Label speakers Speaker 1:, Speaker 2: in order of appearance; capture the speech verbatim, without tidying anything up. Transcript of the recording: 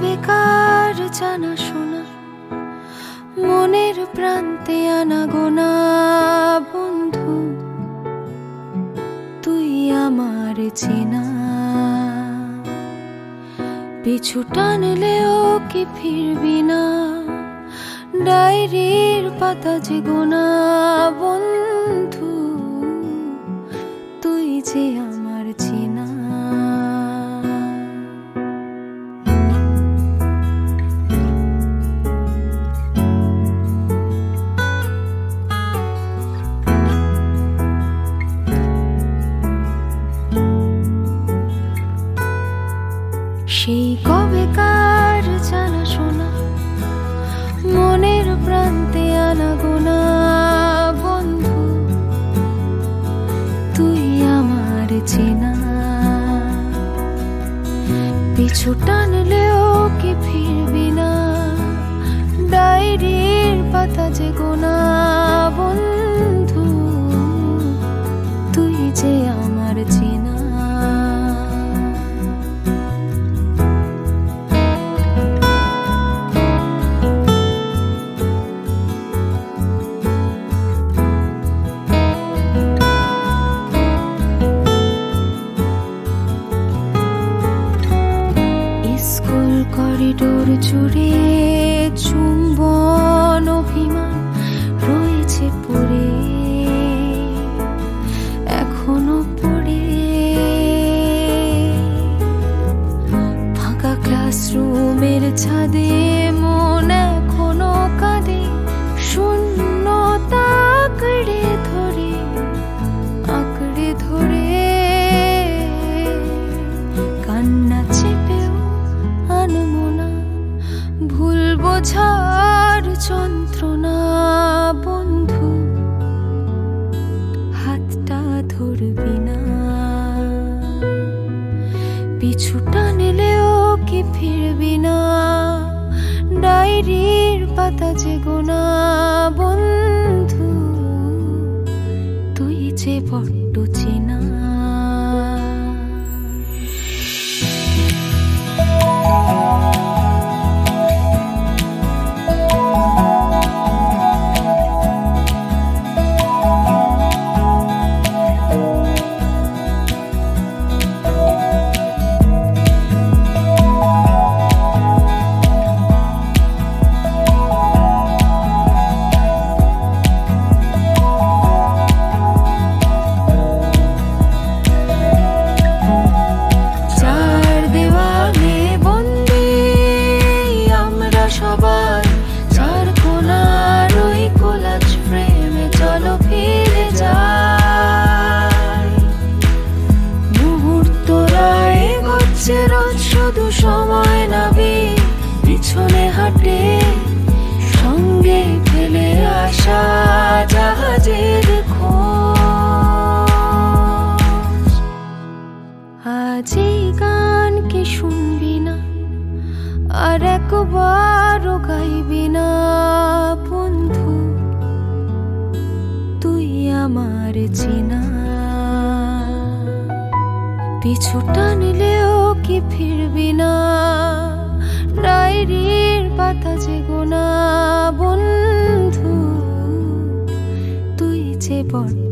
Speaker 1: কবেকার জানা শোনা মনের প্রান্তে আনাগোনা বন্ধু, তুই আমার চেনা। পিছু টানলেও কি ফিরবি না, ডায়েরির পাতা যে গোনা বন্ধু, তুই যে আমার চেনা। সেই কবেকার জানা শোনা মনের প্রান্তে আনাগোনা বন্ধু, তুই আমার চেনা। পিছু টানলেও কি ফিরবি না, ডায়েরির পাতা যে গোনা বন্ধু, তুই যে আমার চেনা। করিডোর জুড়ে চুম্বন অভিমান রয়েছে পড়ে, এখনো পড়ে। ফাঁকা ক্লাসরুমের ছাদে মন এখনো কাঁদে, শূন্যতা আঁকড়ে ধরে আঁকড়ে ধরে। কান্না চেপেও আনমো না, ভুল বোঝার যন্ত্রণা বন্ধু, হাতটা ধরবি না। পিছু টানলেও কি ফিরবি না, ডায়েরির পাতা যে গোনা বন্ধু, তুই যে বড্ড চেনা। শুধু সময় নাবি পিছনে হাঁটে, সঙ্গে ফেলে আসা জাহাজের খোঁজ। আজ এই গান কি শুনবি না, আর একবারও গাইবি না বন্ধু, তুই আমার চেনা। পিছু টানলেও কি ফিরবি না, ডায়েরির পাতা যে গোনা বন্ধু, তুই যে বড়